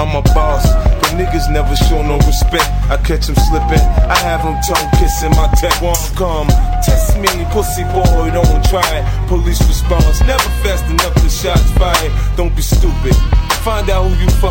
I'm a boss, but niggas never show no respect. I catch them slipping, I have them tongue kissing. My tech won't come, test me, pussy boy, don't try it. Police response, never fast enough, the shots fired. Don't be stupid, find out who you fucking